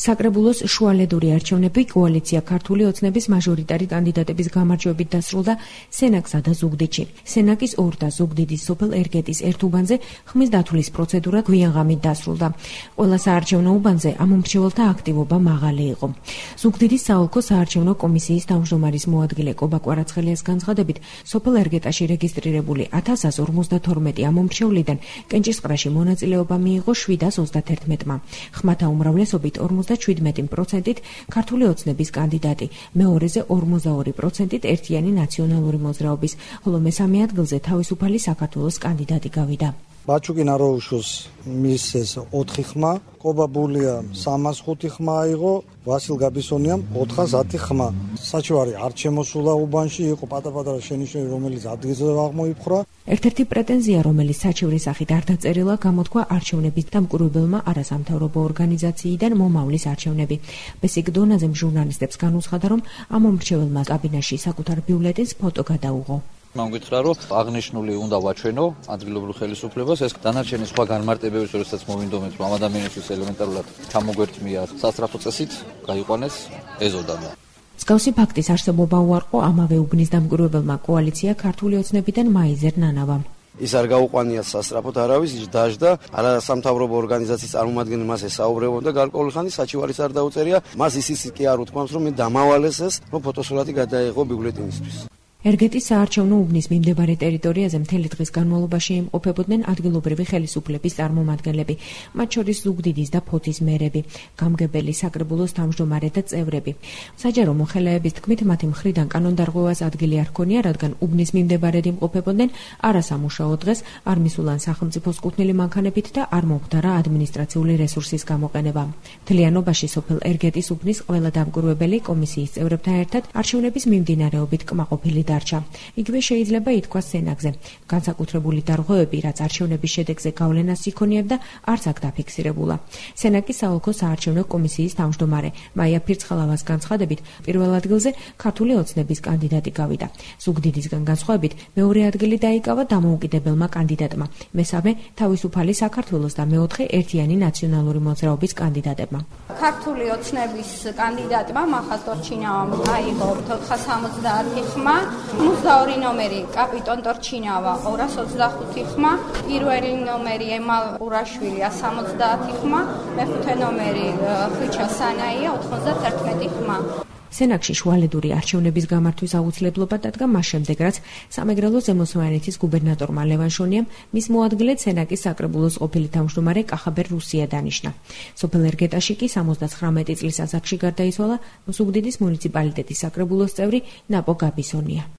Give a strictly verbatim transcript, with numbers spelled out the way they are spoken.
საკრებულოს შუალედური არჩევნები კოალიცია ქართული ოცნების მაჟორიტარი კანდიდატების გამარჯვებით დასრულდა სენაკსა და ზუგდიდში. სენაკის ორ და ზუგდიდის სოფელ ერგეტის ერთ უბანზე ხმის დათვლის პროცედურა გვიანღამით დასრულდა. ყველა საარჩევნო უბანზე ამომრჩეველთა აქტივობა მაღალი იყო. ზუგდიდის საოლქო საარჩევნო კომისიის თავმჯდომარის მოადგილე კობა კვარაცხელიას განცხადებით, სოფელ ერგეტაში რეგისტრირებული ათას ორმოცდათორმეტი ამომრჩევლიდან კენჭისყრაში მონაწილეობა მიიღო შვიდას ოცდაათერთმა. ხმათა უმრავლესობით ორმოცდაშვიდმეტი პროცენტით ქართული ოცნების კანდიდატი, მეორეზე ორმოცდაორი პროცენტით ერთიანი ნაციონალური მოძრაობის, ხოლო მესამე ადგილზე თავისუფალი საქართველოს კანდიდატი გავიდა. ბაჩუკინ აროუშოს მისეს ოთხი ხმა, კობა ბულია სამას ხუთი ხმა აიღო, ვასილ გაბისონიამ ოთხას ათი ხმა. საჩივარი არ შემოსულა უბანში, იყო პატარ-პატარა შენიშვნები, რომელიც ადგილზე აღმოიფხვრა. ერთ-ერთი პრეტენზია, რომელიც საჩივრის სახით არ დაწერილა, გამოთქვა არჩევნების დამკვირვებელმა არასამთავრობო ორგანიზაციიდან მომავლის არჩევნები. ბესიკ დონაზემ ჟურნალისტებს განუცხადა, რომ ამომრჩეველმა კაბინაში საკუთარ ბიულეტენს ფოტო გადაუღო. მან გითხრა, რომ აღნიშნული უნდა ვაჩვენო ადგილობრივ ხელისუფლებას, ეს დანარჩენი სხვა განმარტებების, როდესაც მოვინდომეთ, რომ ამ ადამიანისთვის ელემენტარულად ჩამოგვერთმია სასწრაფო წესით, გაიყვანეს ეზოდანა. მსგავსი ფაქტის არსებობა უარყო ამავე უბნის დამკვირვებელმა კოალიცია ქართული ოცნებიდან მაიზერ ნანავამ. ის არ გაუყვანია სასწრაფოდ არავის, ის დაждდა არასამთავრობო ორგანიზაციის წარმომადგენელი მას ესაუბრებოდა გარკვეული ხანი, საჩივარის არ დაუწერია, მას ისიც კი არ უთქვამს, რომ მე დამავალეს ეს, რომ ფოტოსურათი გადაეღო ბიულეტენისთვის. ერგეტის საარჩევნო უბნის მიმდებარე ტერიტორიაზე მთელი დღის განმავლობაში იმყოფებოდნენ ადგილობრივი ხელისუფლების წარმომადგენლები, მათ შორის ზუგდიდის და ფოთის მერები, გამგებელი, საკრებულოს თავმჯდომარე და წევრები. საჯარო მოხელეების თქმით, მათი მხრიდან კანონდარღვევას ადგილი არ ჰქონია, რადგან უბნის მიმდებარედ იმყოფებოდნენ არასამუშაო დღეს, არ მისულან სახელმწიფოს კუთვნილი მანქანებით და არ მომხდარა ადმინისტრაციული რესურსის გამოყენება. მთლიანობაში სოფელ ერგეტის უბნის ყველა დამკვირვებელი კომისიის წევრებთან ერთად არჩევნების მიმდინარეობით კმაყოფილი დარჩა. იგივე შეიძლება ითქვას სენაკზე. განსაკუთრებული დარღვევები, რაც არჩევნების შედეგზე გავლენას იქონიებდა, არც აქ დაფიქსირებულა. სენაკის საოლქო საარჩევნო კომისიის თავმჯდომარე მაია ფირცხალავას განცხადებით, პირველ ადგილზე ქართული ოცნების კანდიდატი გავიდა. ზუგდიდისგან განსხვავებით, მეორე ადგილი დაიკავა დამოუკიდებელმა კანდიდატმა, მესამე თავისუფალი საქართველოს და მეოთხე ერთიანი ნაციონალური მოძრაობის კანდიდატებმა. ქართული ოცნების კანდიდატმა მახას ტორჩინავამ აიღო ოთხას სამოცდაათი ხმა. ოცდაორი ნომერი კაპიტონ ტორჩინავა ორას ოცდახუთი ხმა, პირველი ნომერი ემალ ყურაშვილია სამოცდაათი ხმა, მეხუთე ნომერი ხვიჩა სანაია ოთხმოცდათერთმეტი ხმა. სენაკში შუალედური არჩევნების გამართვის აუცილებლობა დადგა მას შემდეგ, რაც სამეგრელო ზემო სვანეთის გუბერნატორმა ლევან შონიამ მის მოადგილედ სენაკის საკრებულოს ყოფილი თავმჯდომარე კახაბერ რუსია დანიშნა. სოფელ ერგეტაში კი სამოცდათხრამეტი წლის ასაკში გარდაიცვალა ზუგდიდის მუნიციპალიტეტის საკრებულოს წევრი ნაპო გაბისონია.